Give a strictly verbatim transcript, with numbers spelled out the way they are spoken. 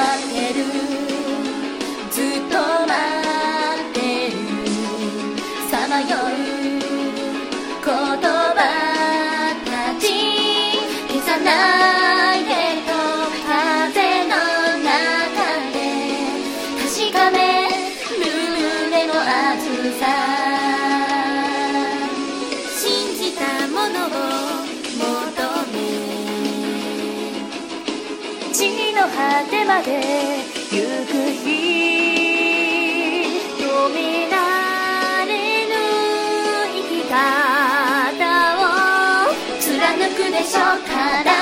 ってる、ずっと待ってる、さまよう言葉たち消さないでと風の中で確かめる胸の熱さ、信じたものを求め地の果てまで行く日、止められぬ生き方を貫くでしょうから